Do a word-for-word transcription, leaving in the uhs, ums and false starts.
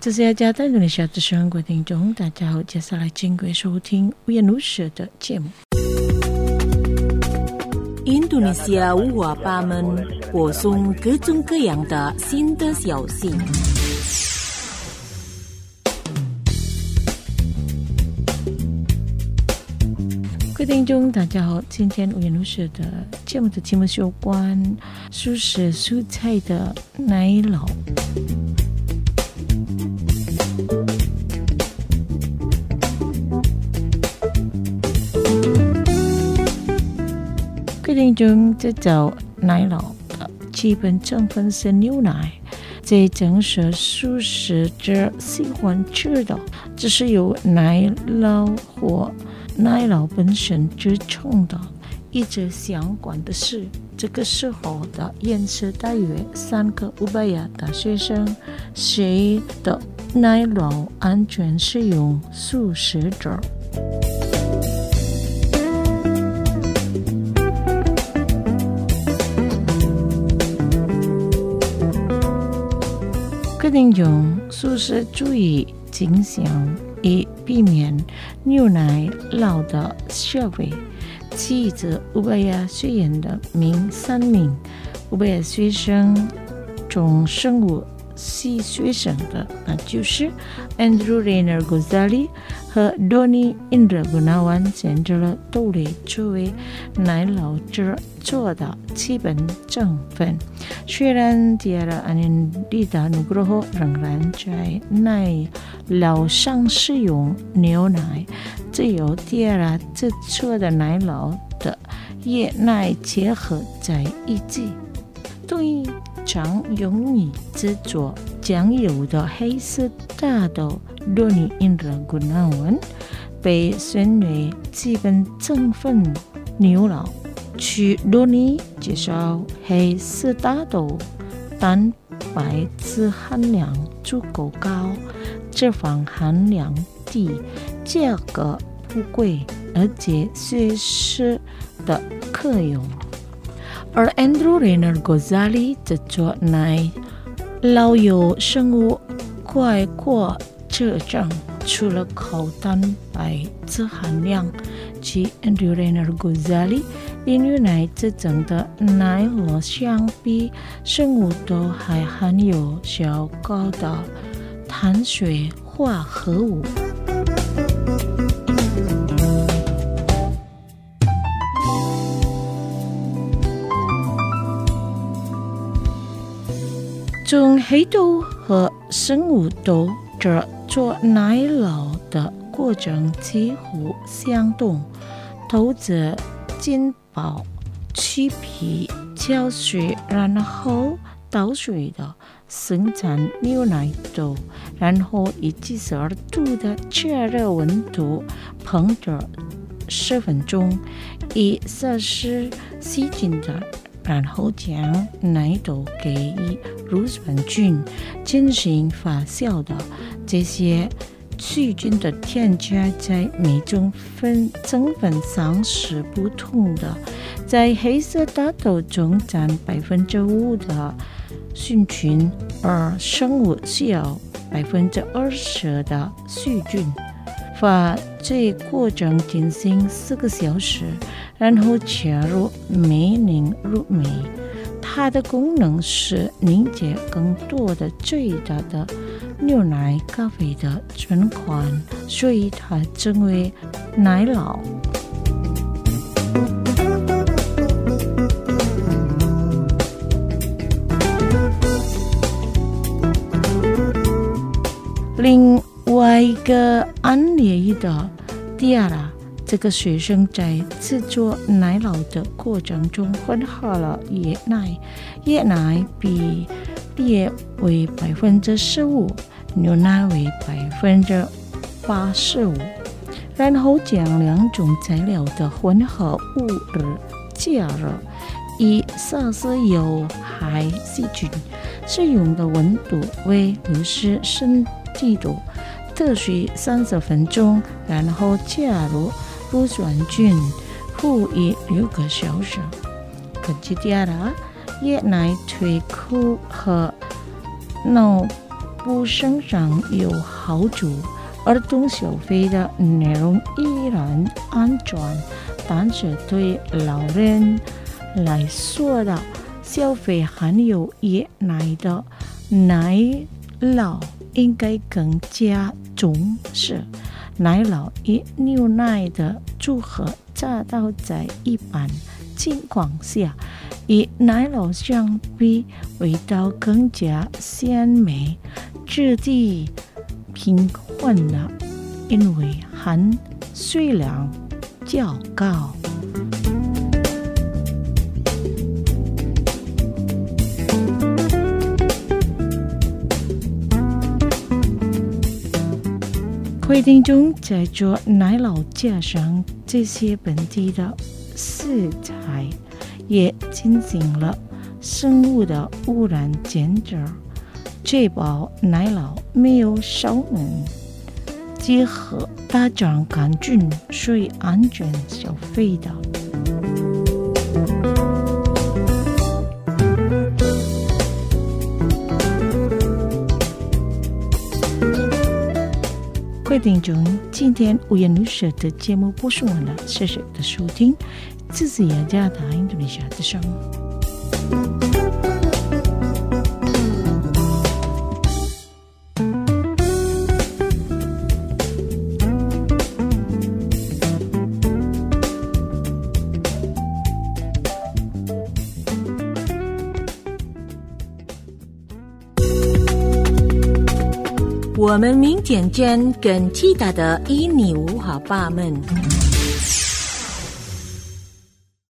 这是要加在你的小的生活听众，大家好，接下来请各位收听五颜六色的节目。 印度尼西亚五花八门，播送各种各样的新的消息。 各位听众，大家好，今天五颜六色的节目的题目是有关素食蔬菜的奶酪。各位听众，这种奶酪的基本成分是牛奶，这正是素食者喜欢吃的，这是由奶酪或奶酪本身制成的。一直相关的是，这个时候的颜色大约三个乌巴亚大学生谁的奶酪安全使用素食者。各听众，素食主义倾向以避免牛奶酪的消费。其次，乌巴亚学院的名三名乌巴亚学生中生物系学生的，那就是 Andrew Rainer Ghazali 和 Doni Indra Gunawan 选择了豆类作为奶酪制作的基本成分。虽然 Tiara Anindita Nugroho 仍然在奶酪上使用牛奶，只有 Tiara 制作的奶酪的椰奶结合在一起。对于常用于制作酱油的黑色大豆 Doni Indra Gunawan 被选为基本成分牛酪。据 Doni 介绍，黑色大豆蛋白质含量足够高，脂肪含量低，价格不贵，而且随时的可用。而 Andrew Rainer Ghazali 制作奶酪有生物快过测证，除了高蛋白质含量，其 Andrew Rainer Ghazali 与牛奶制成的奶酪相比，生物都还含有较高的碳水化合物。从黑豆和生物豆制作奶酪的过程几乎相同，豆子浸泡、去皮、搅水，然后倒水的生产牛奶豆，然后以七十二度的加热温度烹着十分钟，以摄氏细菌的，然后将奶豆给予乳酸菌进行发酵的。这些细菌的添加在每种分成分上是不同的，在黑色大豆中占百分之五的细菌，而生物需要百分之二十的细菌。发酵过程进行四个小时，然后加入梅凝乳酶，它的功能是凝结更多的最大的牛奶咖啡的存款，所以它称为奶酪。另外一个案例的第二啦，这个学生在制作奶酪的过程中混合了椰奶，椰奶比例为百分之十五，牛奶为百分之八十五，然后将两种材料的混合物加热，以摄氏有害细菌，使用的温度为六十摄氏度，特需三十分钟，然后加入乳酸菌，复以六个小时。根据第二，椰奶萃苦和脑不生上有好处，儿童消费的内容依然安全，但是对老人来说的消费含有椰奶的奶酪应该更加重视。奶酪与牛奶的组合达到在一般情况下，与奶酪相比，味道更加鲜美，质地平衡的，因为含水量较高。规定中在做奶酪加上这些本地的食材，也进行了生物的污染检测，确保奶酪没有烧能，结合大肠杆菌，所以安全消费的。各位听众，今天五颜六色的节目播送完了，谢谢的收听，这是雅加达印度尼西亚之声。 我们明天见更其他的印尼文化吧们。